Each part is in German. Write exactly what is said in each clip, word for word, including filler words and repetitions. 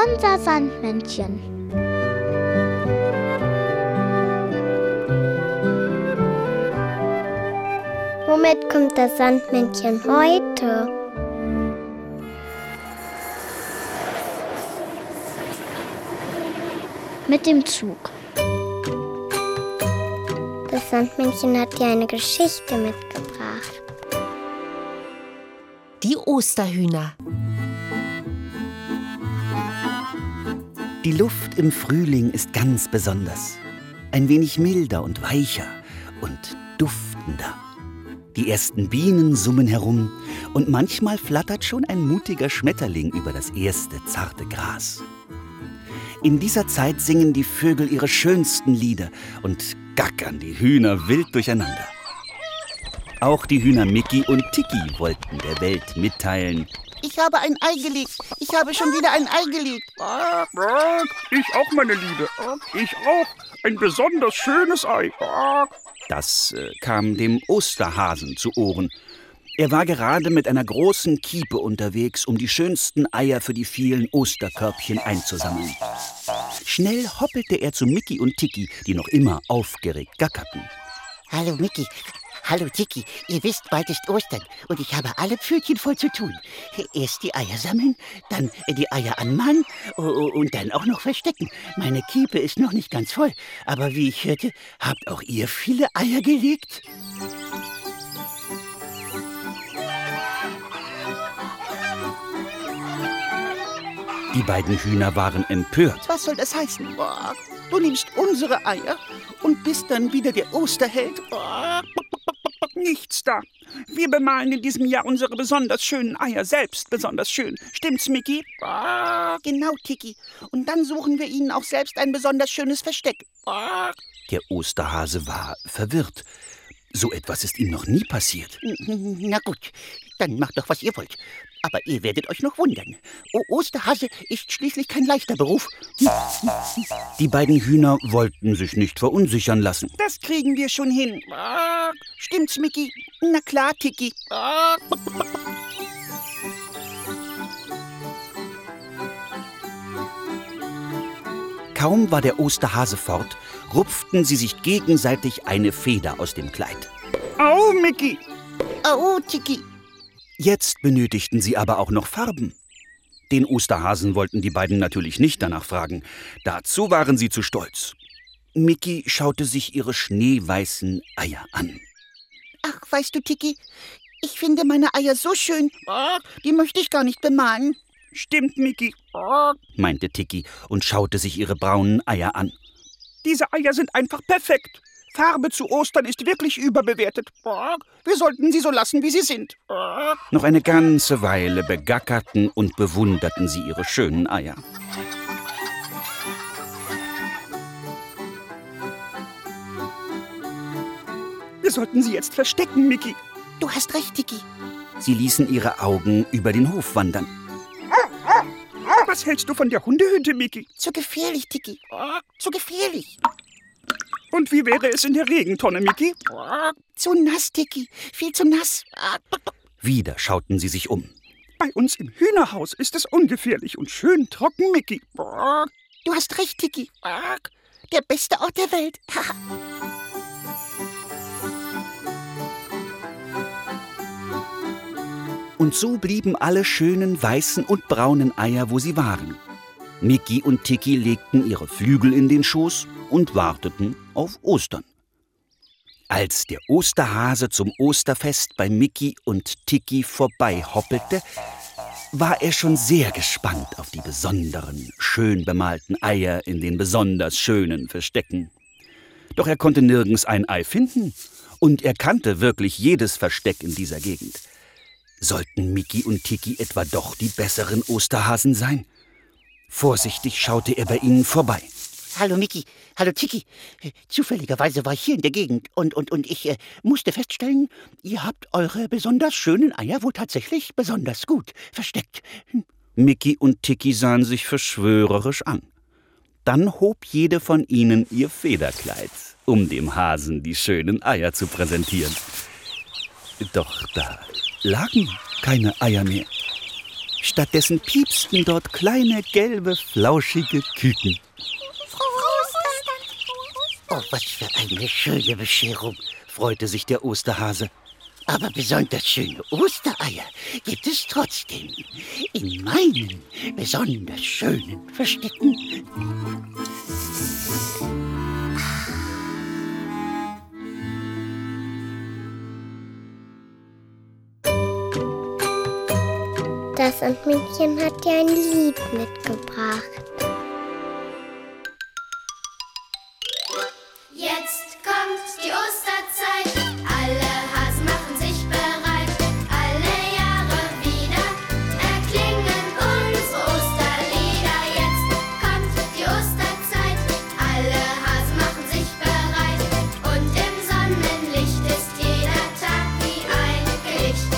unser Sandmännchen. Womit kommt das Sandmännchen heute? Mit dem Zug. Das Sandmännchen hat dir eine Geschichte mitgebracht. Die Osterhühner. Die Luft im Frühling ist ganz besonders. Ein wenig milder und weicher und duftender. Die ersten Bienen summen herum und manchmal flattert schon ein mutiger Schmetterling über das erste zarte Gras. In dieser Zeit singen die Vögel ihre schönsten Lieder und gackern die Hühner wild durcheinander. Auch die Hühner Micky und Tiki wollten der Welt mitteilen: Ich habe ein Ei gelegt. Ich habe schon wieder ein Ei gelegt. Ich auch, meine Liebe. Ich auch. Ein besonders schönes Ei. Das äh, kam dem Osterhasen zu Ohren. Er war gerade mit einer großen Kiepe unterwegs, um die schönsten Eier für die vielen Osterkörbchen einzusammeln. Schnell hoppelte er zu Micky und Tiki, die noch immer aufgeregt gackerten. Hallo Micky, hallo Tiki. Ihr wisst, bald ist Ostern und ich habe alle Pfötchen voll zu tun. Erst die Eier sammeln, dann die Eier anmalen und dann auch noch verstecken. Meine Kiepe ist noch nicht ganz voll, aber wie ich hörte, habt auch ihr viele Eier gelegt? Die beiden Hühner waren empört. Was soll das heißen? Du nimmst unsere Eier und bist dann wieder der Osterheld? Nichts da. Wir bemalen in diesem Jahr unsere besonders schönen Eier selbst besonders schön. Stimmt's, Micky? Genau, Tiki. Und dann suchen wir ihnen auch selbst ein besonders schönes Versteck. Der Osterhase war verwirrt. So etwas ist ihm noch nie passiert. Na gut, dann macht doch, was ihr wollt. Aber ihr werdet euch noch wundern. O Osterhase ist schließlich kein leichter Beruf. Die beiden Hühner wollten sich nicht verunsichern lassen. Das kriegen wir schon hin. Stimmt's, Micky? Na klar, Tiki. Kaum war der Osterhase fort, rupften sie sich gegenseitig eine Feder aus dem Kleid. Au, Micky! Au, Tiki! Jetzt benötigten sie aber auch noch Farben. Den Osterhasen wollten die beiden natürlich nicht danach fragen. Dazu waren sie zu stolz. Micky schaute sich ihre schneeweißen Eier an. Ach, weißt du, Tiki, ich finde meine Eier so schön, die möchte ich gar nicht bemalen. Stimmt, Micky, meinte Tiki und schaute sich ihre braunen Eier an. Diese Eier sind einfach perfekt. Farbe zu Ostern ist wirklich überbewertet. Wir sollten sie so lassen, wie sie sind. Noch eine ganze Weile begackerten und bewunderten sie ihre schönen Eier. Wir sollten sie jetzt verstecken, Micky. Du hast recht, Tiki. Sie ließen ihre Augen über den Hof wandern. Was hältst du von der Hundehütte, Micky? Zu gefährlich, Tiki. Zu gefährlich. Und wie wäre es in der Regentonne, Micky? Zu nass, Tiki. Viel zu nass. Wieder schauten sie sich um. Bei uns im Hühnerhaus ist es ungefährlich und schön trocken, Micky. Du hast recht, Tiki. Der beste Ort der Welt. Und so blieben alle schönen weißen und braunen Eier, wo sie waren. Micky und Tiki legten ihre Flügel in den Schoß und warteten auf Ostern. Als der Osterhase zum Osterfest bei Micky und Tiki vorbeihoppelte, war er schon sehr gespannt auf die besonderen, schön bemalten Eier in den besonders schönen Verstecken. Doch er konnte nirgends ein Ei finden und er kannte wirklich jedes Versteck in dieser Gegend. Sollten Micky und Tiki etwa doch die besseren Osterhasen sein? Vorsichtig schaute er bei ihnen vorbei. Hallo Micky, hallo Tiki. Zufälligerweise war ich hier in der Gegend und, und, und ich äh, musste feststellen, ihr habt eure besonders schönen Eier wohl tatsächlich besonders gut versteckt. Hm. Micky und Tiki sahen sich verschwörerisch an. Dann hob jede von ihnen ihr Federkleid, um dem Hasen die schönen Eier zu präsentieren. Doch da lagen keine Eier mehr. Stattdessen piepsten dort kleine, gelbe, flauschige Küken. Oh, was für eine schöne Bescherung, freute sich der Osterhase. Aber besonders schöne Ostereier gibt es trotzdem. In meinen besonders schönen Verstecken. Das Sandmännchen hat dir ein Lied mitgebracht. Jetzt kommt die Osterzeit, alle Hasen machen sich bereit. Alle Jahre wieder erklingen unsere Osterlieder. Jetzt kommt die Osterzeit, alle Hasen machen sich bereit. Und im Sonnenlicht ist jeder Tag wie ein Gedicht.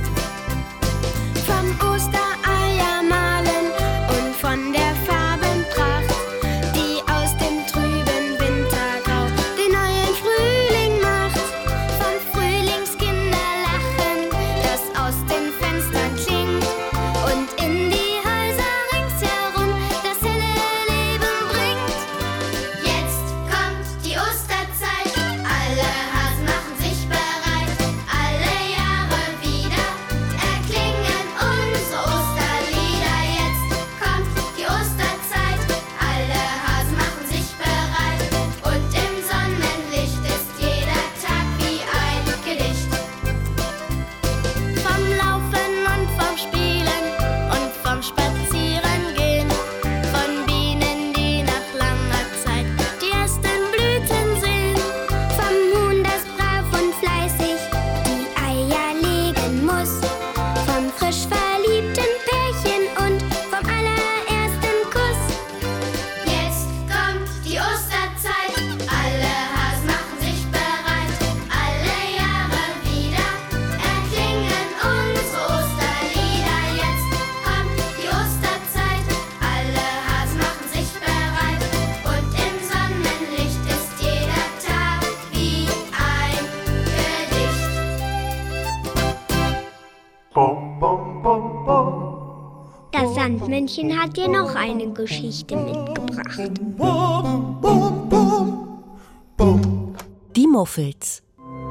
Vom Ostereier malen und von der Farbenpracht, die aus dem trüben Wintergrau den neuen Frühling macht. Vom Frühlingskinderlachen, das aus den Fenstern klingt und in die Häuser ringsherum das helle Leben bringt. Jetzt kommt die Osterzeit, alle Hasen machen sich bereit. Alle Jahre wieder erklingen unsere Osterlieder. Jetzt kommt die Osterzeit, alle Hasen machen sich bereit. Und im Sonnenlicht ist jeder Tag wie ein Gedicht. Vom Laufen und vom Spielen und vom Spazierengehen, von Bienen, die nach langer Zeit die ersten Blüten sehen, vom Huhn, das brav und fleißig die Eier legen muss, vom frisch verliebten Pärchen und vom allerersten Kuss. Jetzt kommt die Osterzeit, alle Hasen machen sich bereit. Alle Jahre wieder erklingen unsere Osterlieder. Jetzt kommt die Osterzeit, alle Hasen machen sich bereit. Und im Sonnenlicht ist jeder Tag wie ein Gedicht. Das Sandmännchen hat dir noch eine Geschichte mitgebracht. Die Muffels.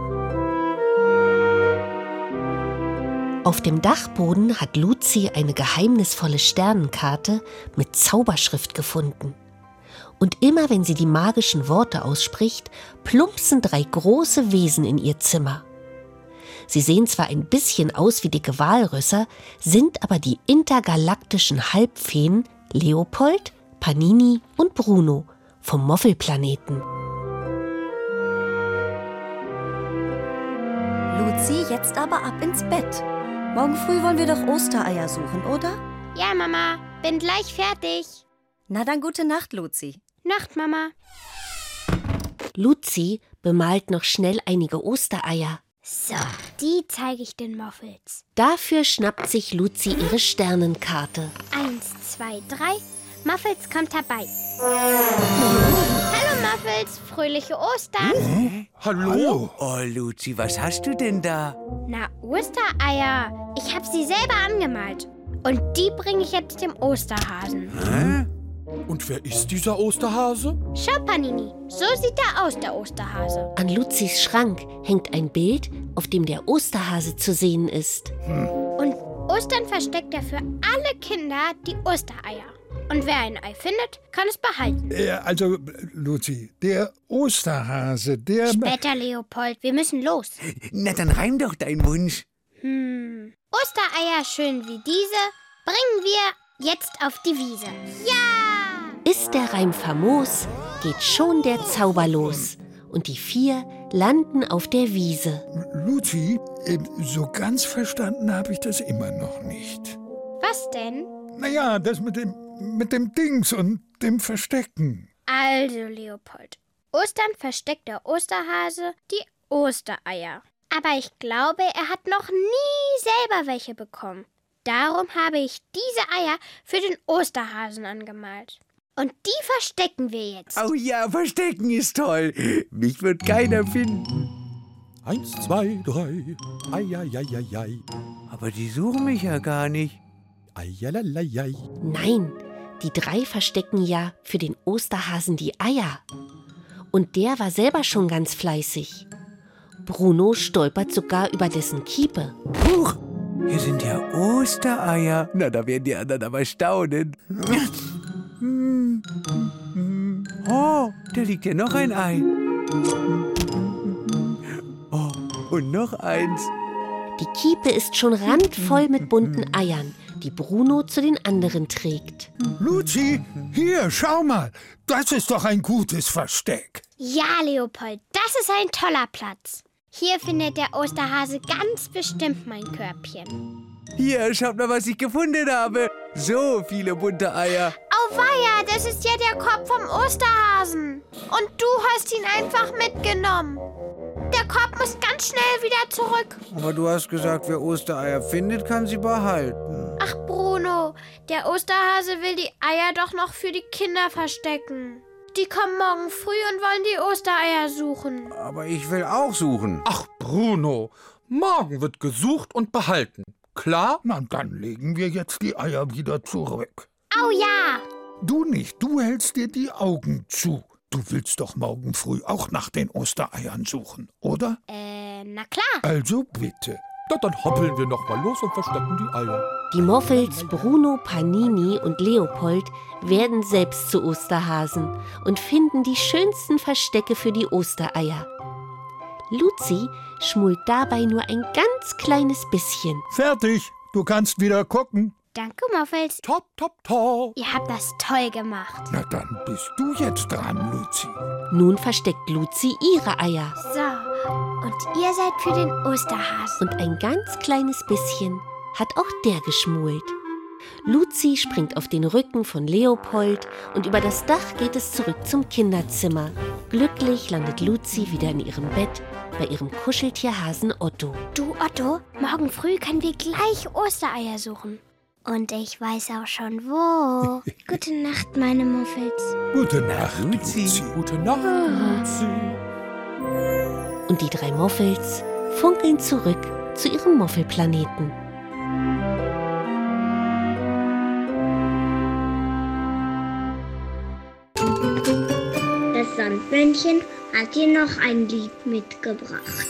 Auf dem Dachboden hat Luzi eine geheimnisvolle Sternenkarte mit Zauberschrift gefunden. Und immer wenn sie die magischen Worte ausspricht, plumpsen drei große Wesen in ihr Zimmer. Sie sehen zwar ein bisschen aus wie dicke Walrösser, sind aber die intergalaktischen Halbfeen Leopold, Panini und Bruno vom Moffelplaneten. Luzi, jetzt aber ab ins Bett. Morgen früh wollen wir doch Ostereier suchen, oder? Ja, Mama, bin gleich fertig. Na dann gute Nacht, Luzi. Nacht, Mama. Luzi bemalt noch schnell einige Ostereier. So, die zeige ich den Muffels. Dafür schnappt sich Luzi ihre Sternenkarte. Eins, zwei, drei. Muffels kommt herbei. Hallo Muffels, fröhliche Ostern. Hallo? Oh, Luzi, was hast du denn da? Na, Ostereier. Ich habe sie selber angemalt. Und die bringe ich jetzt dem Osterhasen. Hä? Und wer ist dieser Osterhase? Schau, Panini, so sieht er aus, der Osterhase. An Luzis Schrank hängt ein Bild, auf dem der Osterhase zu sehen ist. Hm. Und Ostern versteckt er für alle Kinder die Ostereier. Und wer ein Ei findet, kann es behalten. Äh, also, Luzi, der Osterhase, der... Später, Leopold, wir müssen los. Na, dann reim doch deinen Wunsch. Hm. Ostereier schön wie diese bringen wir jetzt auf die Wiese. Ja! Ist der Reim famos, geht schon der Zauber los. Und die vier landen auf der Wiese. Luzi, äh, so ganz verstanden habe ich das immer noch nicht. Was denn? Naja, das mit dem, mit dem Dings und dem Verstecken. Also, Leopold, Ostern versteckt der Osterhase die Ostereier. Aber ich glaube, er hat noch nie selber welche bekommen. Darum habe ich diese Eier für den Osterhasen angemalt. Und die verstecken wir jetzt. Oh ja, verstecken ist toll. Mich wird keiner finden. Eins, zwei, drei, ei, ei, ei, ei, ei. Aber die suchen mich ja gar nicht. Eieieiei. Nein, die drei verstecken ja für den Osterhasen die Eier. Und der war selber schon ganz fleißig. Bruno stolpert sogar über dessen Kiepe. Huch, hier sind ja Ostereier. Na, da werden die anderen aber staunen. Oh, da liegt ja noch ein Ei. Oh, und noch eins. Die Kiepe ist schon randvoll mit bunten Eiern, die Bruno zu den anderen trägt. Luzi, hier, schau mal. Das ist doch ein gutes Versteck. Ja, Leopold, das ist ein toller Platz. Hier findet der Osterhase ganz bestimmt mein Körbchen. Hier, schaut mal, was ich gefunden habe. So viele bunte Eier. Auweia, das ist ja der Korb vom Osterhasen. Und du hast ihn einfach mitgenommen. Der Korb muss ganz schnell wieder zurück. Aber du hast gesagt, wer Ostereier findet, kann sie behalten. Ach, Bruno, der Osterhase will die Eier doch noch für die Kinder verstecken. Die kommen morgen früh und wollen die Ostereier suchen. Aber ich will auch suchen. Ach, Bruno, morgen wird gesucht und behalten. Klar? Na, dann legen wir jetzt die Eier wieder zurück. Au ja! Du nicht, du hältst dir die Augen zu. Du willst doch morgen früh auch nach den Ostereiern suchen, oder? Äh, na klar. Also bitte. Na, dann hoppeln wir noch mal los und verstecken die Eier. Die Moffels Bruno, Panini und Leopold werden selbst zu Osterhasen und finden die schönsten Verstecke für die Ostereier. Luzi schmult dabei nur ein ganz kleines bisschen. Fertig, du kannst wieder gucken. Danke, Moffels. Top, top, top. Ihr habt das toll gemacht. Na, dann bist du jetzt dran, Luzi. Nun versteckt Luzi ihre Eier. So, und ihr seid für den Osterhasen. Und ein ganz kleines bisschen hat auch der geschmult. Luzi springt auf den Rücken von Leopold und über das Dach geht es zurück zum Kinderzimmer. Glücklich landet Luzi wieder in ihrem Bett bei ihrem Kuscheltierhasen Otto. Du, Otto, morgen früh können wir gleich Ostereier suchen. Und ich weiß auch schon wo. Gute Nacht, meine Muffels. Gute Nacht, Luzi. Luzi. Gute Nacht, Luzi. Und die drei Moffels funkeln zurück zu ihrem Moffelplaneten. Das Sandmännchen hat dir noch ein Lied mitgebracht.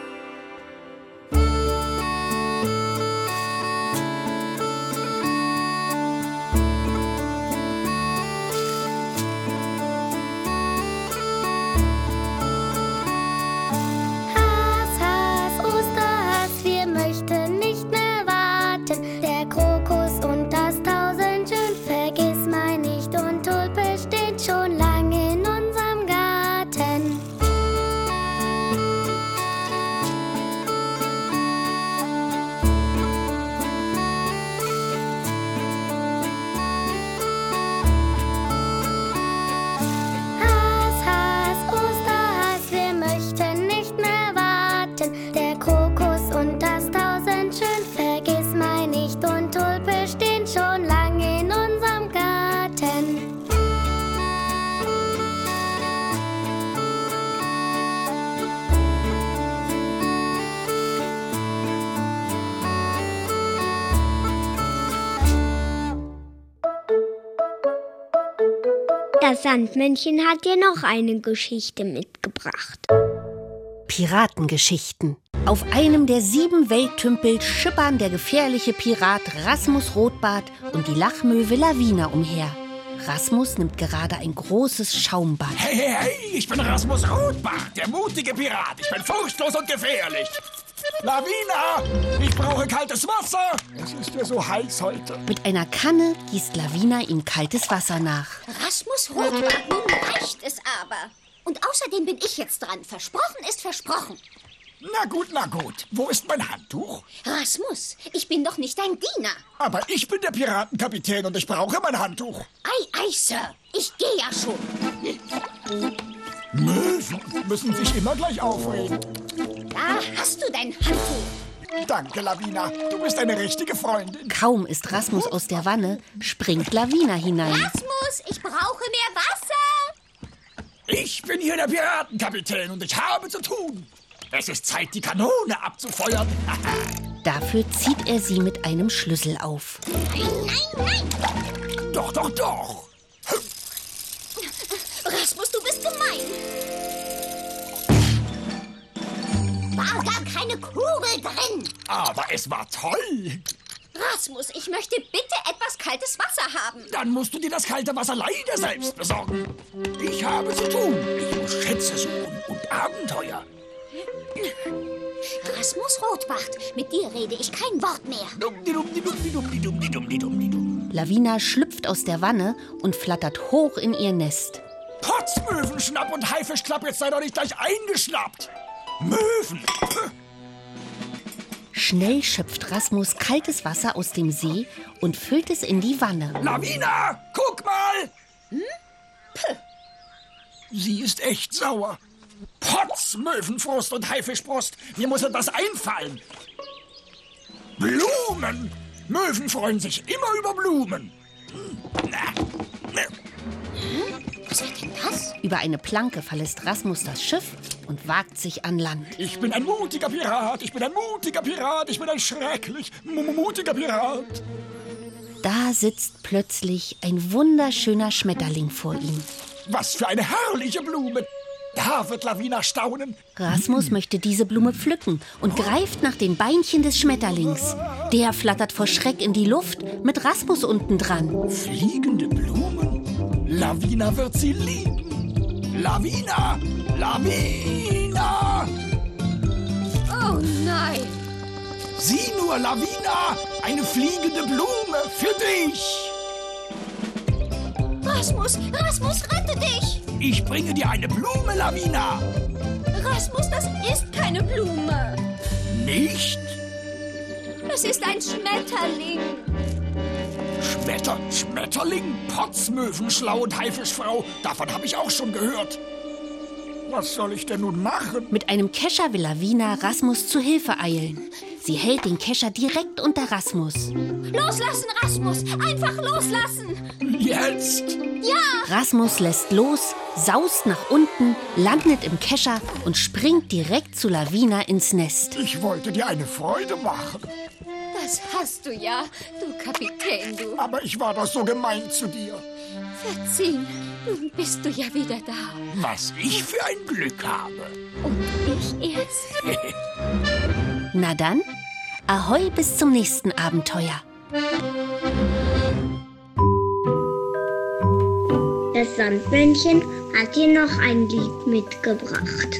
Das Sandmännchen hat dir noch eine Geschichte mitgebracht. Piratengeschichten. Auf einem der sieben Welttümpel schippern der gefährliche Pirat Rasmus Rotbart und die Lachmöwe Lavina umher. Rasmus nimmt gerade ein großes Schaumbad. Hey, hey, hey, ich bin Rasmus Rotbart, der mutige Pirat. Ich bin furchtlos und gefährlich. Lavina, ich brauche kaltes Wasser. Es ist ja so heiß heute. Mit einer Kanne gießt Lavina ihm kaltes Wasser nach. Rasmus Rotbart, nun reicht es aber. Und außerdem bin ich jetzt dran. Versprochen ist versprochen. Na gut, na gut. Wo ist mein Handtuch? Rasmus, ich bin doch nicht dein Diener. Aber ich bin der Piratenkapitän und ich brauche mein Handtuch. Ei, ei, Sir. Ich gehe ja schon. Möwen müssen sich immer gleich aufregen. Da hast du dein Handtuch. Danke, Lavina. Du bist eine richtige Freundin. Kaum ist Rasmus aus der Wanne, springt Lavina hinein. Rasmus, ich brauche mehr Wasser. Ich bin hier der Piratenkapitän und ich habe zu tun. Es ist Zeit, die Kanone abzufeuern. Dafür zieht er sie mit einem Schlüssel auf. Nein, nein, nein! Doch, doch, doch! Rasmus, du bist gemein! War gar keine Kugel drin! Aber es war toll! Rasmus, ich möchte bitte etwas kaltes Wasser haben. Dann musst du dir das kalte Wasser leider selbst besorgen. Ich habe zu tun. Ich muss Schätze suchen und Abenteuer. Rasmus Rotbart, mit dir rede ich kein Wort mehr. Lavina schlüpft aus der Wanne und flattert hoch in ihr Nest. Potzmöwenschnapp und Haifischklapp, jetzt sei doch nicht gleich eingeschnappt. Möwen! Schnell schöpft Rasmus kaltes Wasser aus dem See und füllt es in die Wanne. Lavina, guck mal! Hm? Sie ist echt sauer. Potz, Möwenfrost und Haifischbrust, mir muss etwas einfallen. Blumen! Möwen freuen sich immer über Blumen. Was ist denn das? Über eine Planke verlässt Rasmus das Schiff und wagt sich an Land. Ich bin ein mutiger Pirat, ich bin ein mutiger Pirat, ich bin ein schrecklich mutiger Pirat. Da sitzt plötzlich ein wunderschöner Schmetterling vor ihm. Was für eine herrliche Blume! Da wird Lavina staunen. Rasmus möchte diese Blume pflücken und greift nach den Beinchen des Schmetterlings. Der flattert vor Schreck in die Luft, mit Rasmus unten dran. Fliegende Blumen? Lavina wird sie lieben. Lavina! Lavina! Oh nein! Sieh nur, Lavina! Eine fliegende Blume für dich! Rasmus, Rasmus, rette dich! Ich bringe dir eine Blume, Lavina! Rasmus, das ist keine Blume! Nicht? Es ist ein Schmetterling! Schmetter, Schmetterling, Potzmöwen, Schlau und Haifischfrau, davon habe ich auch schon gehört. Was soll ich denn nun machen? Mit einem Kescher will Lavina Rasmus zu Hilfe eilen. Sie hält den Kescher direkt unter Rasmus. Loslassen, Rasmus! Einfach loslassen! Jetzt? Ja! Rasmus lässt los, saust nach unten, landet im Kescher und springt direkt zu Lavina ins Nest. Ich wollte dir eine Freude machen. Das hast du ja, du Kapitän, du. Aber ich war doch so gemein zu dir. Verziehen, nun bist du ja wieder da. Was ich für ein Glück habe. Und ich erst. Na dann, ahoi bis zum nächsten Abenteuer. Das Sandmännchen hat dir noch ein Lied mitgebracht.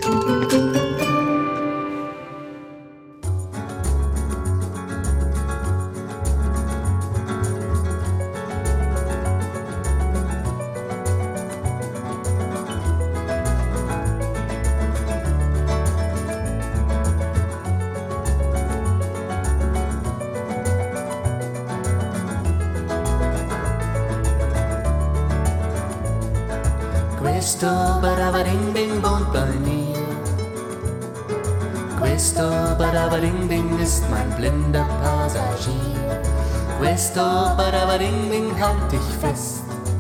Questo Badabading-Ding wohnt bei mir. Questo Badabading-Ding ist mein blinder Passagier. Questo Badabading-Ding halt dich fest.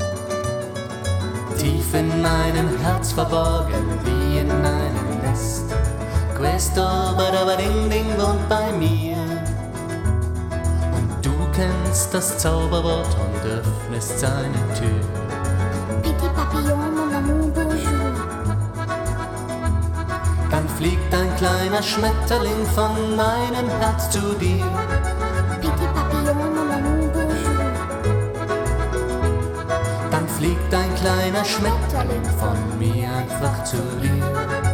Tief in meinem Herz verborgen wie in einem Nest. Questo Badabading-Ding wohnt bei mir. Und du kennst das Zauberwort und öffnest seine Tür. Petit Papillon, mon amour, bonjour. Dann fliegt ein kleiner Schmetterling von meinem Herz zu dir. Petit Papillon, mon amour, bonjour. Dann fliegt ein kleiner Schmetterling von mir einfach zu dir.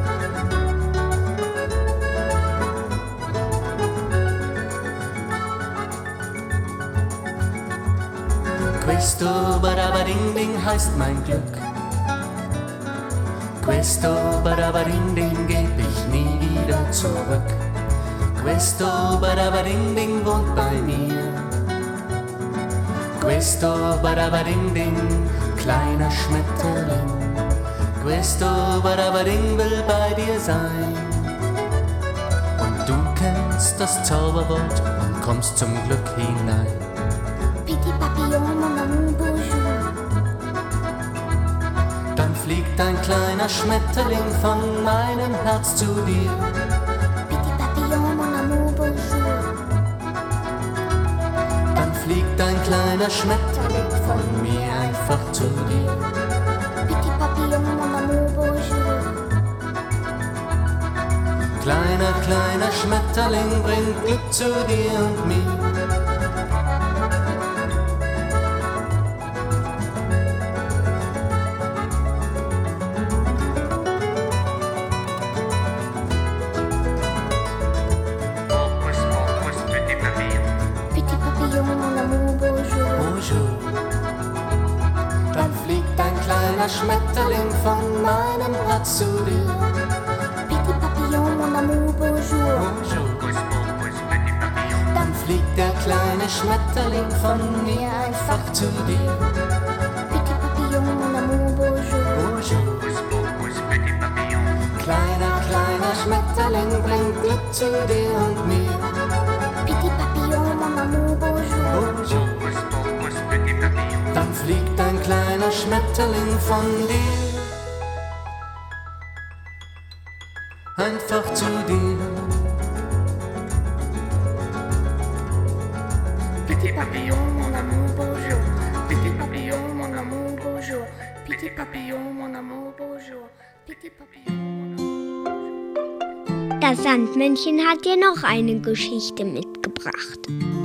Questo Badabading-Ding heißt mein Glück. Questo Badabading-Ding geb ich nie wieder zurück. Questo Badabading-Ding wohnt bei mir. Questo Badabading-Ding, kleiner Schmetterling. Questo Badabading will bei dir sein. Und du kennst das Zauberwort und kommst zum Glück hinein. Petit Papillon, mon amour, bonjour. Dann fliegt ein kleiner Schmetterling von meinem Herz zu dir. Petit Papillon, mon amour, bonjour. kleiner Schmetterling von mir einfach zu dir. Petit papillon, mon amour, bonjour. Kleiner, kleiner Schmetterling bringt Glück zu dir und mir. Petit papillon, mon amour, bonjour. Bonjour. Dann fliegt ein kleiner Schmetterling von meinem Herz zu dir. Petit papillon, mon amour, bonjour. Dann fliegt der kleine Schmetterling von mir einfach zu dir. Petit papillon, mon amour, bonjour. Bonjour. Kleiner, kleiner Schmetterling bringt Glück zu dir und mir. Petit papillon, mon amour, bonjour. Bonjour. Dann fliegt ein kleiner Schmetterling von dir einfach zu dir. Petit papillon, mon amour, bonjour. Petit papillon, mon amour, bonjour. Petit papillon, mon amour, bonjour. Petit papillon. Das Sandmännchen hat dir noch eine Geschichte mitgebracht.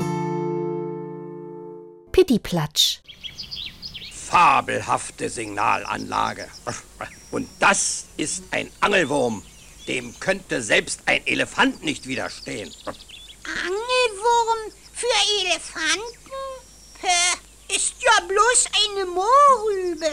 Pittiplatsch. Fabelhafte Signalanlage. Und das ist ein Angelwurm. Dem könnte selbst ein Elefant nicht widerstehen. Angelwurm für Elefanten? Hä, ist ja bloß eine Mohrrübe.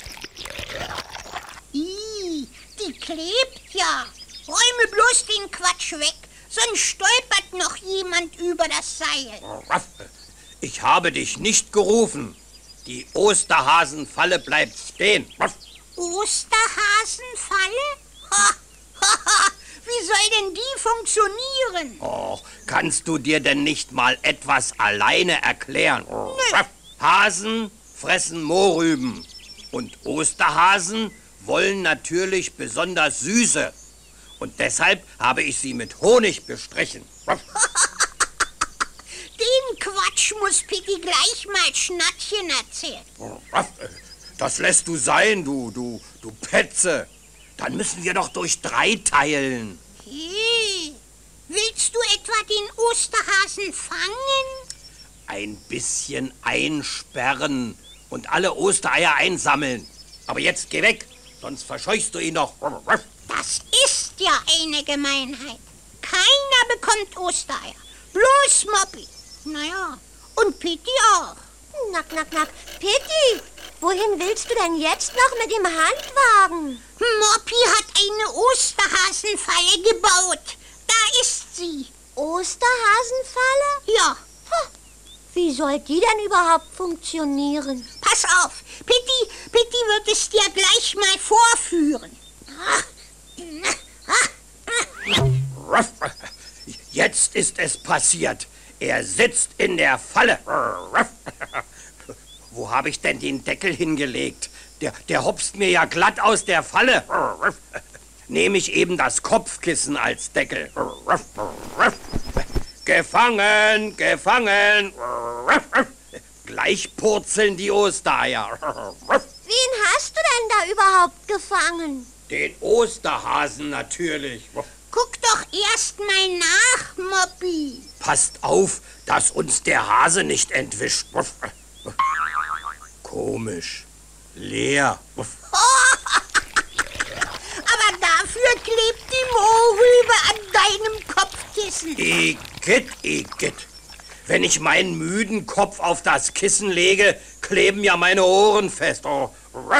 Ih, die klebt ja. Räume bloß den Quatsch weg, sonst stolpert noch jemand über das Seil. Ich habe dich nicht gerufen. Die Osterhasenfalle bleibt stehen. Osterhasenfalle? Ha, ha, ha. Wie soll denn die funktionieren? Oh, kannst du dir denn nicht mal etwas alleine erklären? Nö. Hasen fressen Mohrrüben und Osterhasen wollen natürlich besonders süße. Und deshalb habe ich sie mit Honig bestrichen. Den Quatsch muss Pitti gleich mal Schnattchen erzählen. Das lässt du sein, du, du, du Petze. Dann müssen wir doch durch drei teilen. Hey, willst du etwa den Osterhasen fangen? Ein bisschen einsperren und alle Ostereier einsammeln. Aber jetzt geh weg, sonst verscheuchst du ihn noch. Das ist ja eine Gemeinheit. Keiner bekommt Ostereier. Bloß Moppy. Naja, und Pitti auch. Knack, knack, knack. Pitti, wohin willst du denn jetzt noch mit dem Handwagen? Moppy hat eine Osterhasenfalle gebaut. Da ist sie. Osterhasenfalle? Ja. Wie soll die denn überhaupt funktionieren? Pass auf, Pitti, Pitti wird es dir gleich mal vorführen. Jetzt ist es passiert. Er sitzt in der Falle. Wo habe ich denn den Deckel hingelegt? Der, der hopst mir ja glatt aus der Falle. Nehme ich eben das Kopfkissen als Deckel. Gefangen, gefangen. Gleich purzeln die Ostereier. Wen hast du denn da überhaupt gefangen? Den Osterhasen natürlich. Guck doch erst mal nach, Moppy. Passt auf, dass uns der Hase nicht entwischt. Komisch. Leer. Aber dafür klebt die Mohrrübe an deinem Kopfkissen. Igitt, Igitt. Wenn ich meinen müden Kopf auf das Kissen lege, kleben ja meine Ohren fest. Oh.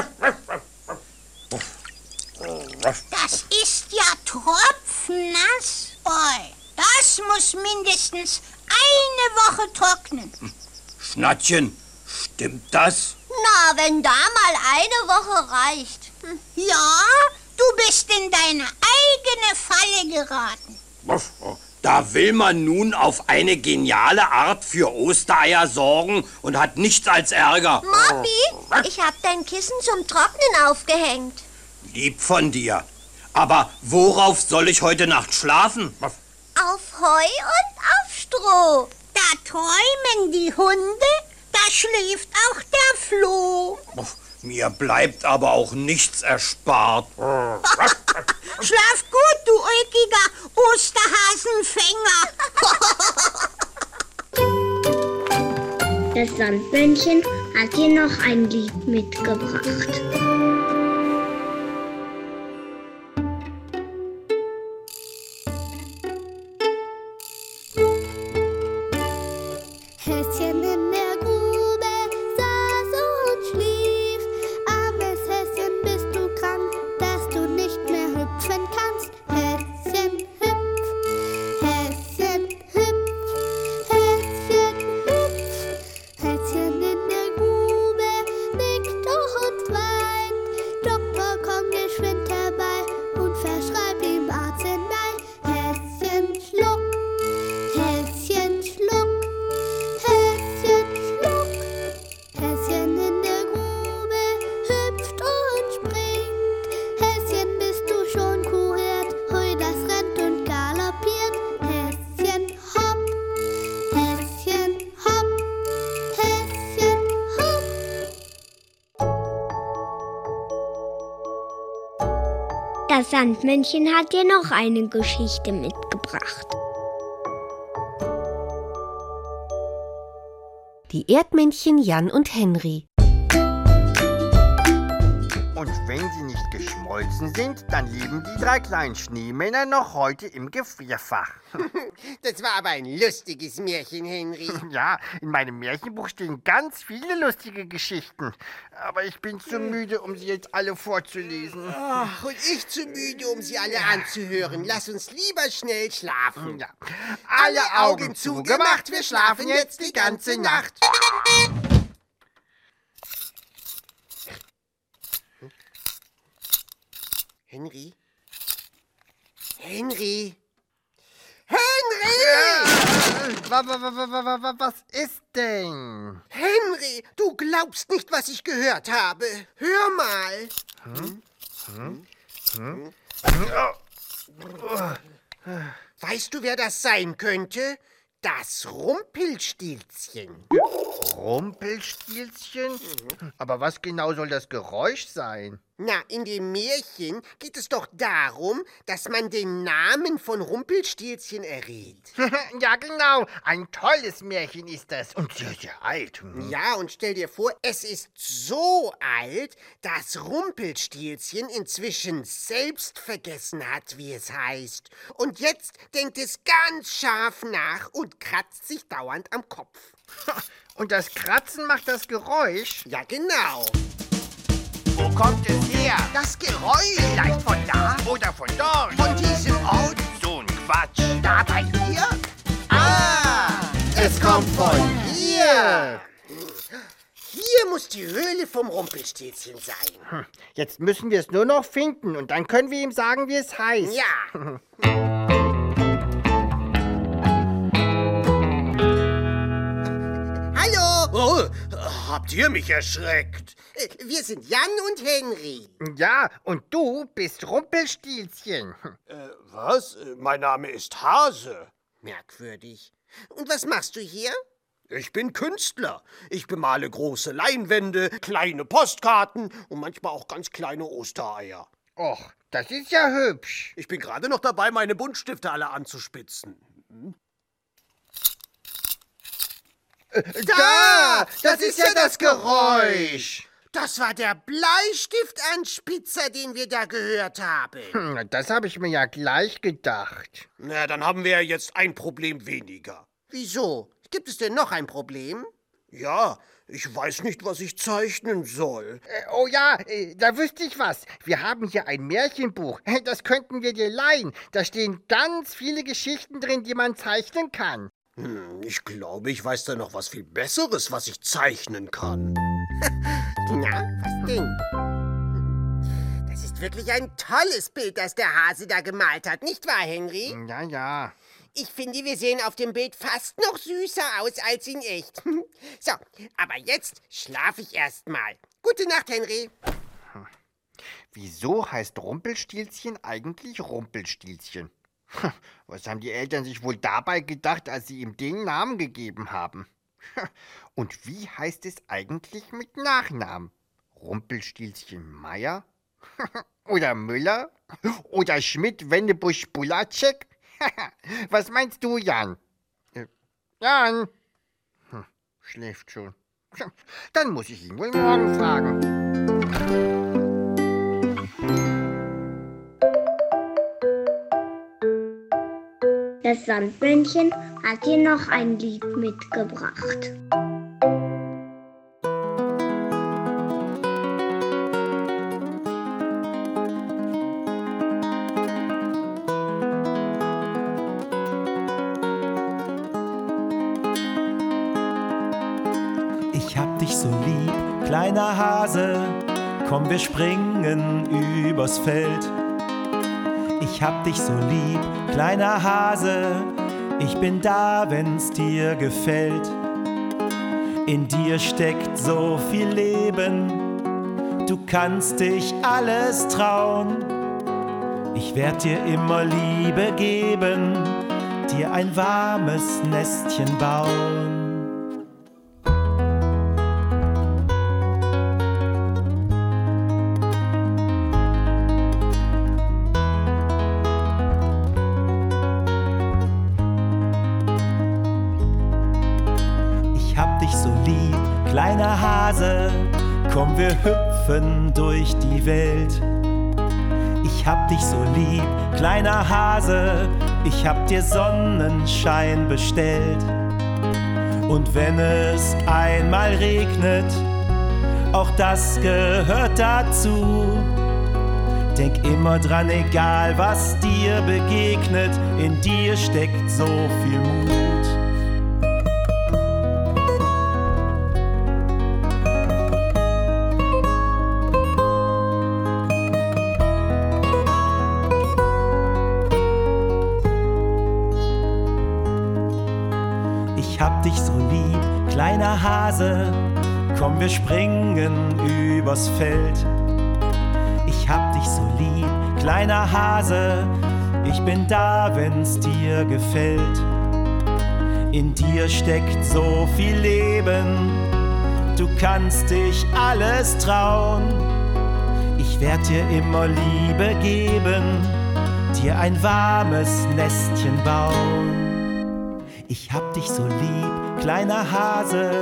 Das ist ja tropfnass. Oi, das muss mindestens eine Woche trocknen. Schnattchen, stimmt das? Na, wenn da mal eine Woche reicht. Ja, du bist in deine eigene Falle geraten. Da will man nun auf eine geniale Art für Ostereier sorgen und hat nichts als Ärger. Moppy, ich hab dein Kissen zum Trocknen aufgehängt. Lieb von dir. Aber worauf soll ich heute Nacht schlafen? Auf Heu und auf Stroh. Da träumen die Hunde, da schläft auch der Floh. Mir bleibt aber auch nichts erspart. Schlaf gut, du ulkiger Osterhasenfänger. Das Sandmännchen hat dir noch ein Lied mitgebracht. Häschen in der Grube saß und schlief. Armes Häschen, bist du krank, dass du nicht mehr hüpfen kannst? Häschen, hüpf, Häschen, hüpf, Häschen, hüpf. Häschen in der Grube nickt und weint. Doktor, komm geschwind herbei und verschreib ihm Arznei. Häschen, schluck, Häschen, schluck. Häschen schluck, Häschen in der Grube hüpft und springt. Häschen, bist du schon kuriert? Hui, das rennt und galoppiert. Häschen hopp, Häschen hopp, Häschen hopp. Das Sandmännchen hat dir noch eine Geschichte mitgebracht. Die Erdmännchen Jan und Henry. Und wenn sie nicht geschmolzen sind, dann leben die drei kleinen Schneemänner noch heute im Gefrierfach. Das war aber ein lustiges Märchen, Henry. Ja, in meinem Märchenbuch stehen ganz viele lustige Geschichten. Aber ich bin zu müde, um sie jetzt alle vorzulesen. Ach, und ich zu müde, um sie alle anzuhören. Lass uns lieber schnell schlafen. Ja. Alle Augen zugemacht, wir schlafen jetzt die ganze Nacht. Henry? Henry? Henry! Was ist denn? Henry, du glaubst nicht, was ich gehört habe. Hör mal. Hm? Hm? Hm? Weißt du, wer das sein könnte? Das Rumpelstilzchen. Rumpelstilzchen? Aber was genau soll das Geräusch sein? Na, in dem Märchen geht es doch darum, dass man den Namen von Rumpelstilzchen errät. Ja, genau. Ein tolles Märchen ist das. Und sehr, sehr alt. Hm. Ja, und stell dir vor, es ist so alt, dass Rumpelstilzchen inzwischen selbst vergessen hat, wie es heißt. Und jetzt denkt es ganz scharf nach und kratzt sich dauernd am Kopf. Und das Kratzen macht das Geräusch? Ja, genau. Wo kommt es her? Das Geräusch. Vielleicht von da oder von dort. Von diesem Ort. So ein Quatsch. Da bei hier? Ah, es kommt von hier. Hier muss die Höhle vom Rumpelstilzchen sein. Hm. Jetzt müssen wir es nur noch finden und dann können wir ihm sagen, wie es heißt. Ja. Hallo! Oh, habt ihr mich erschreckt? Wir sind Jan und Henry. Ja, und du bist Rumpelstilzchen. Äh, was? Mein Name ist Hase. Merkwürdig. Und was machst du hier? Ich bin Künstler. Ich bemale große Leinwände, kleine Postkarten und manchmal auch ganz kleine Ostereier. Och, das ist ja hübsch. Ich bin gerade noch dabei, meine Buntstifte alle anzuspitzen. Hm? Da! Das ist ja das Geräusch. Das war der Bleistiftanspitzer, den wir da gehört haben. Hm, das habe ich mir ja gleich gedacht. Na, dann haben wir ja jetzt ein Problem weniger. Wieso? Gibt es denn noch ein Problem? Ja, ich weiß nicht, was ich zeichnen soll. Äh, oh ja, äh, da wüsste ich was. Wir haben hier ein Märchenbuch. Das könnten wir dir leihen. Da stehen ganz viele Geschichten drin, die man zeichnen kann. Hm, ich glaube, ich weiß da noch was viel Besseres, was ich zeichnen kann. Na, was denn? Das ist wirklich ein tolles Bild, das der Hase da gemalt hat, nicht wahr, Henry? Ja, ja. Ich finde, wir sehen auf dem Bild fast noch süßer aus als in echt. So, aber jetzt schlafe ich erst mal. Gute Nacht, Henry. Wieso heißt Rumpelstilzchen eigentlich Rumpelstilzchen? Was haben die Eltern sich wohl dabei gedacht, als sie ihm den Namen gegeben haben? Und wie heißt es eigentlich mit Nachnamen? Rumpelstilzchen Meier? Oder Müller? Oder Schmidt-Wendebusch-Bulacek? Was meinst du, Jan? Äh, Jan? Hm, schläft schon. Dann muss ich ihn wohl morgen fragen. Das Sandmännchen hat dir noch ein Lied mitgebracht. Ich hab dich so lieb, kleiner Hase, komm, wir springen übers Feld. Ich hab dich so lieb, kleiner Hase, ich bin da, wenn's dir gefällt. In dir steckt so viel Leben, du kannst dich alles trauen. Ich werd dir immer Liebe geben, dir ein warmes Nestchen bauen. Kleiner Hase, komm, wir hüpfen durch die Welt. Ich hab dich so lieb, kleiner Hase, ich hab dir Sonnenschein bestellt. Und wenn es einmal regnet, auch das gehört dazu. Denk immer dran, egal was dir begegnet, in dir steckt so viel Mut. Ich hab dich so lieb, kleiner Hase, komm, wir springen übers Feld. Ich hab dich so lieb, kleiner Hase, ich bin da, wenn's dir gefällt. In dir steckt so viel Leben, du kannst dich alles trauen. Ich werd dir immer Liebe geben, dir ein warmes Nestchen bauen. Ich hab dich so lieb, kleiner Hase.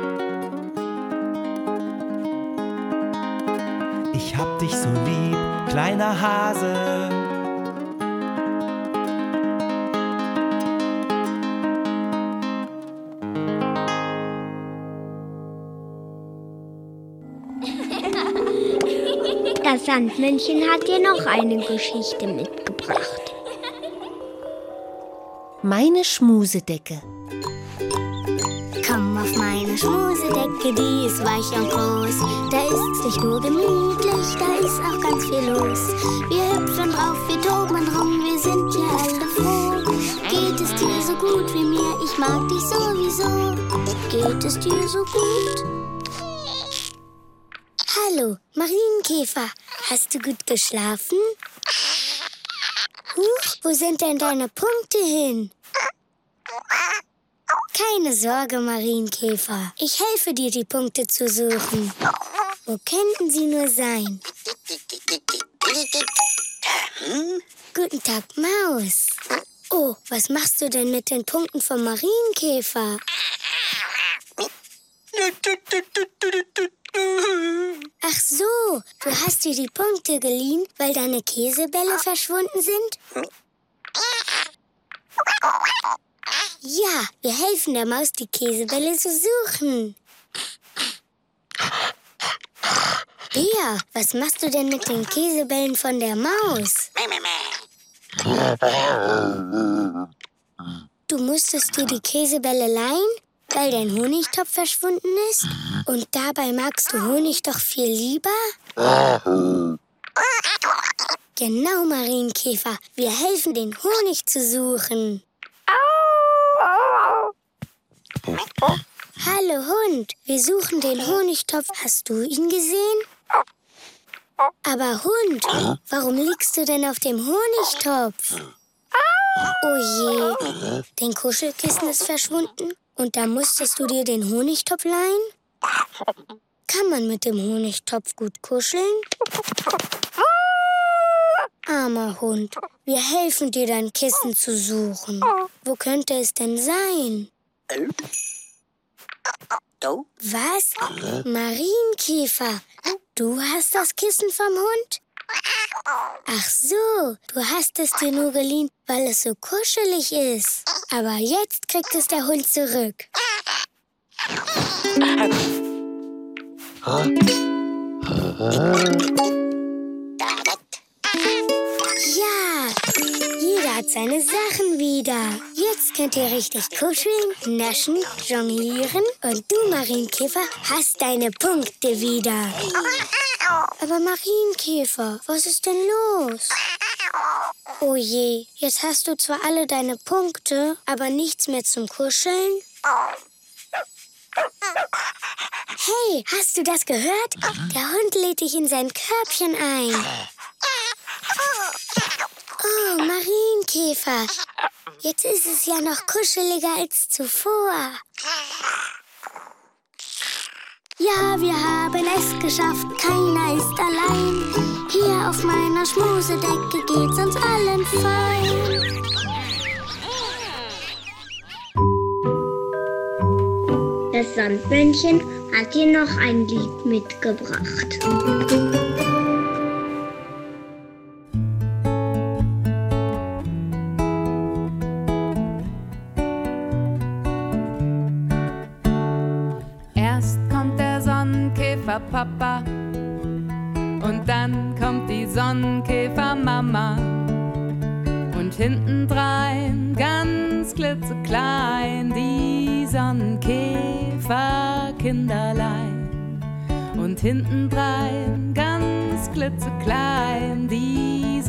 Ich hab dich so lieb, kleiner Hase. Das Sandmännchen hat dir noch eine Geschichte mitgebracht. Meine Schmusedecke. Komm auf meine Schmusedecke, die ist weich und groß. Da ist nicht nur gemütlich, da ist auch ganz viel los. Wir hüpfen drauf, wir toben rum, wir sind ja alle froh. Geht es dir so gut wie mir, ich mag dich sowieso. Geht es dir so gut? Hallo, Marienkäfer, hast du gut geschlafen? Huch, wo sind denn deine Punkte hin? Keine Sorge, Marienkäfer. Ich helfe dir, die Punkte zu suchen. Wo könnten sie nur sein? Guten Tag, Maus. Oh, was machst du denn mit den Punkten vom Marienkäfer? Ach so, du hast dir die Punkte geliehen, weil deine Käsebälle verschwunden sind? Ja, wir helfen der Maus, die Käsebälle zu suchen. Bea, was machst du denn mit den Käsebällen von der Maus? Du musstest dir die Käsebälle leihen, weil dein Honigtopf verschwunden ist? Und dabei magst du Honig doch viel lieber? Genau, Marienkäfer. Wir helfen, den Honig zu suchen. Hallo Hund, wir suchen den Honigtopf. Hast du ihn gesehen? Aber Hund, warum liegst du denn auf dem Honigtopf? Oh je, dein Kuschelkissen ist verschwunden Und da musstest du dir den Honigtopf leihen? Kann man mit dem Honigtopf gut kuscheln? Armer Hund, wir helfen dir, dein Kissen zu suchen. Wo könnte es denn sein? Was? Marienkäfer, du hast das Kissen vom Hund? Ach so, du hast es dir nur geliehen, weil es so kuschelig ist. Aber jetzt kriegt es der Hund zurück. Ja, jeder hat seine Sachen wieder. Jetzt könnt ihr richtig kuscheln, naschen, jonglieren und du, Marienkäfer, hast deine Punkte wieder. Aber Marienkäfer, was ist denn los? Oh je, jetzt hast du zwar alle deine Punkte, aber nichts mehr zum Kuscheln. Hey, hast du das gehört? Der Hund lädt dich in sein Körbchen ein. Oh, Marienkäfer, jetzt ist es ja noch kuscheliger als zuvor. Ja, wir haben es geschafft, keiner ist allein. Hier auf meiner Schmusedecke geht's uns allen fein. Das Sandmännchen hat dir noch ein Lied mitgebracht. Papa und dann kommt die Sonnenkäfermama und hintendrein ganz klitzeklein die Sonnenkäferkinderlein und hintendrein ganz klitzeklein die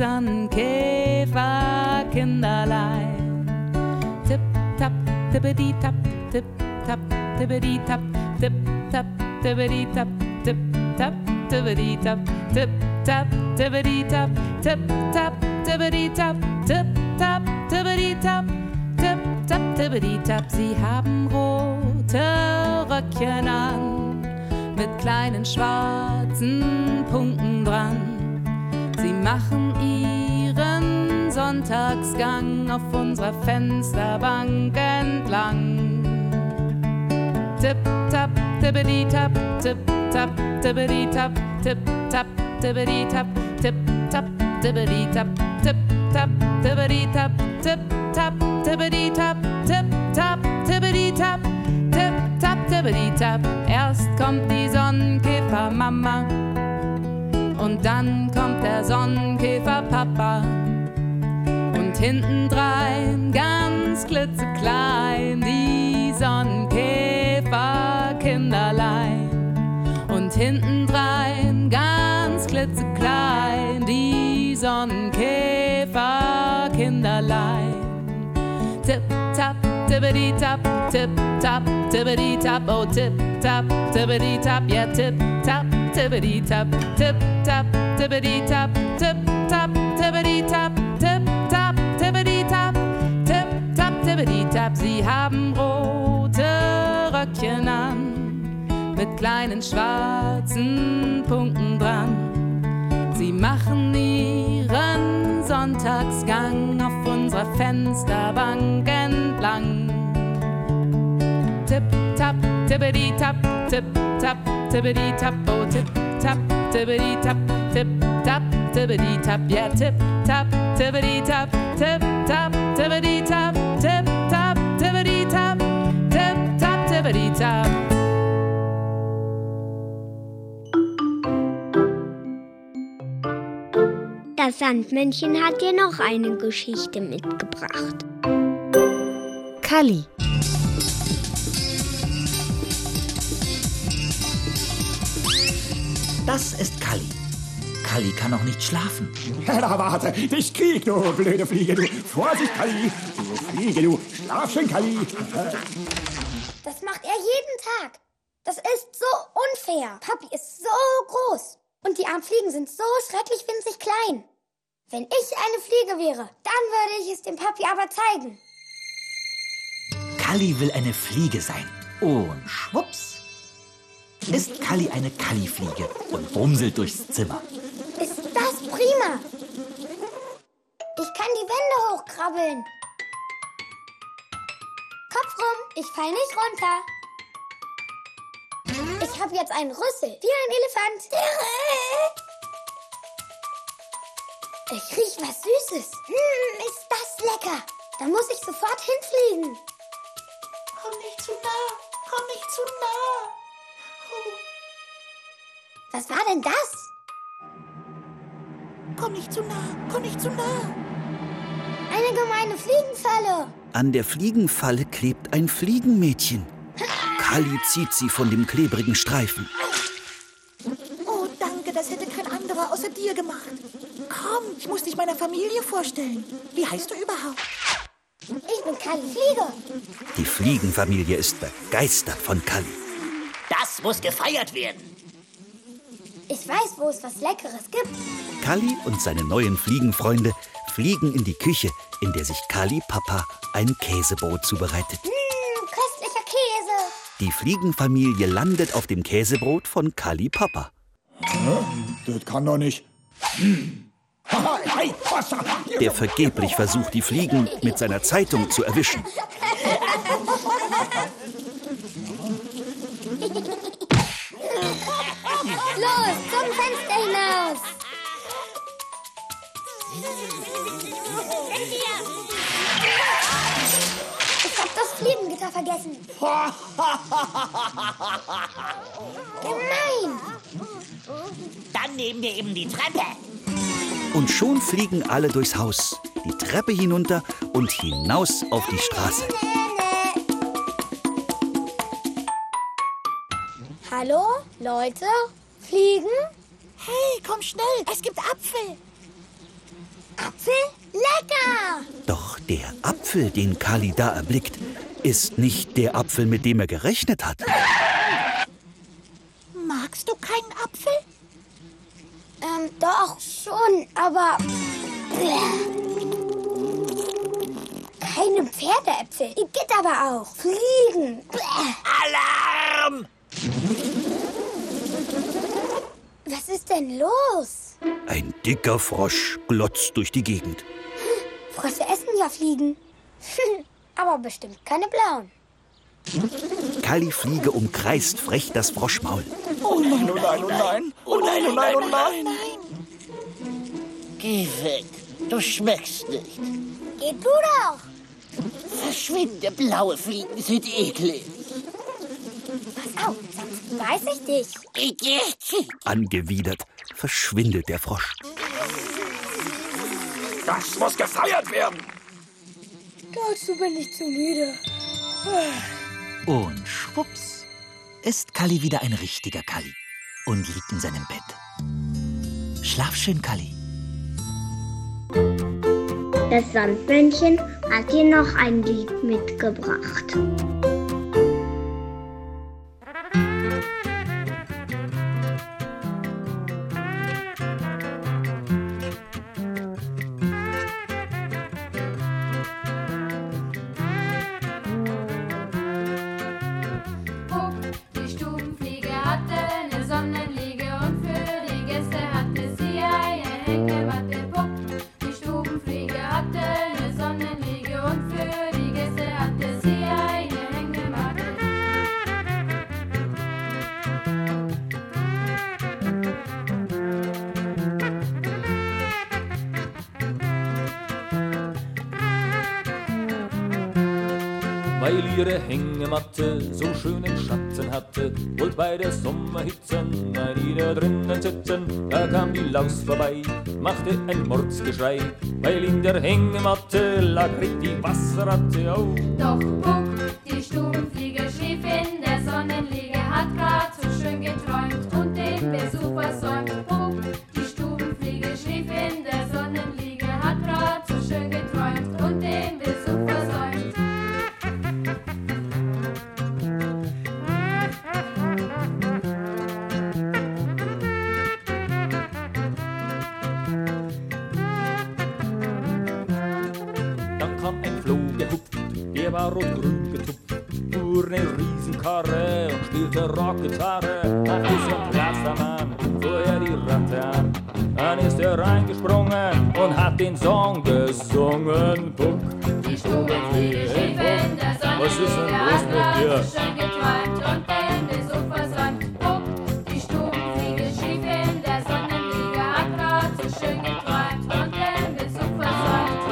Sonnenkäferkinderlein. Tipp tap tippedi tap tipp tap tippedi tap tipp tap tippedi tap tip tap tippedi tap tip tap tippedi tap tip tap tippedi tap tip tap tippedi tap tip tap tippedi tap. Sie haben rote Röckchen an mit kleinen schwarzen Punkten dran. Sie machen ihren Sonntagsgang auf unserer Fensterbank entlang. Tip tap tippedi tap tip tap tippedi tap tip tap tippedi tap tip tap tippedi tap tip tap tippedi tap tip tap tippedi tap tip tap tippedi tap tip tap tippedi tap. Erst kommt die Sonnenkäfermama und dann kommt der Sonnenkäferpapa und hintendrein ganz klitzeklein die Sonnenkäferkinderlein und hintendrein ganz klitzeklein die Sonnenkäferkinderlein. Tip tap tippedi tap tip tap tippedi tap oh tip tap tippedi tap ja tip tap tippedi tap tip tap tippedi tap tip tap tippedi tap tip tap tippedi tap tip tap tippedi tap. Sie haben rote Röckchen an mit kleinen schwarzen Punkten dran. Sie machen ihren Sonntagsgang auf unserer Fensterbank entlang. Tip tap tippedi tap tip tap tippedi tap oh tip tap tippedi tap tip tap tippedi tap ja tip tap tippedi tap tip tap tippedi tap tip tap tippedi tap tip tap tippedi tap. Das Sandmännchen hat dir noch eine Geschichte mitgebracht. Kalli. Das ist Kalli. Kalli kann noch nicht schlafen. Na warte, dich krieg, du blöde Fliege, du. Vorsicht, Kalli. Du Fliege, du. Schlaf schön, Kalli. Das macht er jeden Tag. Das ist so unfair. Papi ist so groß. Und die armen Fliegen sind so schrecklich winzig klein. Wenn ich eine Fliege wäre, dann würde ich es dem Papi aber zeigen. Kalli will eine Fliege sein. Und schwupps ist Kalli eine Kallifliege und wumselt durchs Zimmer. Ist das prima. Ich kann die Wände hochkrabbeln. Kopf rum, ich fall nicht runter. Ich habe jetzt einen Rüssel, wie ein Elefant. Ich riech was Süßes. Hm, ist das lecker. Da muss ich sofort hinfliegen. Komm nicht zu nah, komm nicht zu nah. Was war denn das? Komm nicht zu nah, komm nicht zu nah. Eine gemeine Fliegenfalle. An der Fliegenfalle klebt ein Fliegenmädchen. Kalli zieht sie von dem klebrigen Streifen. Oh, danke, das hätte kein anderer außer dir gemacht. Komm, ich muss dich meiner Familie vorstellen. Wie heißt du überhaupt? Ich bin Kalli Fliege. Die Fliegenfamilie ist begeistert von Kalli. Das muss gefeiert werden. Ich weiß, wo es was Leckeres gibt. Kalli und seine neuen Fliegenfreunde fliegen in die Küche, in der sich Kalli Papa ein Käsebrot zubereitet. Mmh, köstlicher Käse. Die Fliegenfamilie landet auf dem Käsebrot von Kalli Papa. Das kann doch nicht. Hey, was? Der vergeblich versucht, die Fliegen mit seiner Zeitung zu erwischen. Los, zum Fenster hinaus! Ich hab das Fliegengitter vergessen. Gemein! Dann nehmen wir eben die Treppe. Und schon fliegen alle durchs Haus, die Treppe hinunter und hinaus auf die Straße. Hallo, Leute? Fliegen? Hey, komm schnell, es gibt Apfel. Apfel? Lecker! Doch der Apfel, den Kalli da erblickt, ist nicht der Apfel, mit dem er gerechnet hat. Magst du keinen Apfel? Ähm, doch, schon, aber... Keine Pferdeäpfel. Die geht aber auch. Fliegen. Alarm! Was ist denn los? Ein dicker Frosch glotzt durch die Gegend. Frösche essen ja Fliegen. Aber bestimmt keine blauen. Kalli Fliege umkreist frech das Froschmaul. Oh nein, oh nein, oh nein. Oh nein, oh nein, oh nein. Geh weg, du schmeckst nicht. Geh du doch. Verschwinde, blaue Fliegen sind eklig. Pass auf, sonst weiß ich dich. Igitt. Angewidert verschwindet der Frosch. Das muss gefeiert werden. Dazu bin ich zu müde. Und schwupps ist Kalli wieder ein richtiger Kalli und liegt in seinem Bett. Schlaf schön, Kalli. Das Sandmännchen hat dir noch ein Lied mitgebracht. Weil ihre Hängematte so schönen Schatten hatte, wollt bei der Sommerhitze ein jeder drinnen sitzen. Da kam die Laus vorbei, machte ein Mordsgeschrei, weil in der Hängematte lag richtig Wasserratte auf. Doch Puck, die Stubenfliege, schlief in der Sonnenliege, hat grad so schön geträumt und den Besuch versäumt. Puck, die Stubenfliege, schlief in der Sonnenliege, hat grad so schön geträumt und den Besuch versäumt. Dann kam ein Floh gehupft, der war rot-grün getupft, alte Rockgitarre, hat bisschen Plastermann, fuhr er die Ratte an. Dann ist er reingesprungen und hat den Song gesungen. Puck, die Stubenfliege schief in der Sonne. Was ist denn los mit dir? Schön geträumt und Hände so versäumt. Puck, die Stubenfliege schief in der Sonnenliege, hat grad so schön geträumt und Hände so versäumt.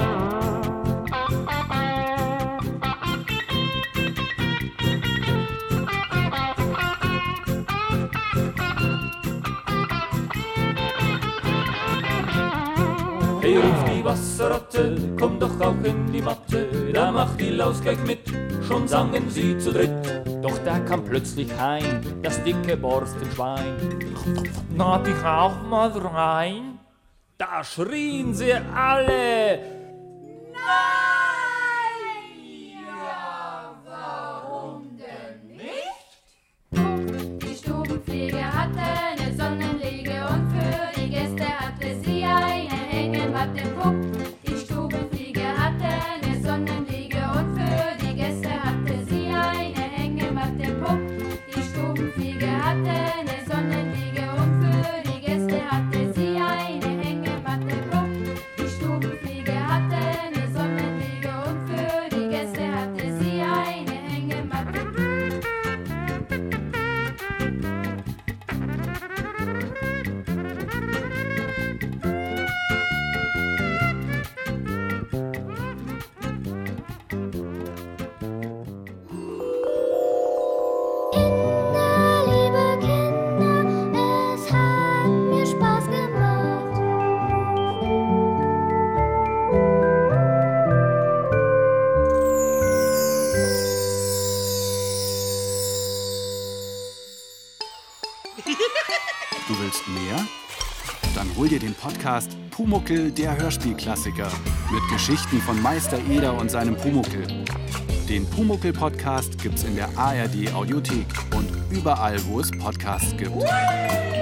Hey, ruft die Wasserratte, komm doch auch in die Matte, da macht die Laus gleich mit, schon sangen sie zu dritt. Doch da kam plötzlich heim das dicke Borstenschwein. Na, dich auch mal rein? Da schrien sie alle. Die Stubenfliege hatte eine Sonnenliege und für die Gäste hatte sie eine Hängematte. Puck, die Stubenfliege hatte eine Sonnenliege und für die Gäste hatte sie eine Hängematte. Puck, die Stubenfliege hatte eine Sonnenliege und für die Gäste hatte sie eine Hängematte. Puck, die Stubenfliege hatte eine Sonnenliege und für die Gäste hatte sie eine Hängematte. Du willst mehr? Dann hol dir den Podcast Pumuckl, der Hörspielklassiker. Mit Geschichten von Meister Eder und seinem Pumuckl. Den Pumuckl-Podcast gibt's in der A R D Audiothek und überall, wo es Podcasts gibt.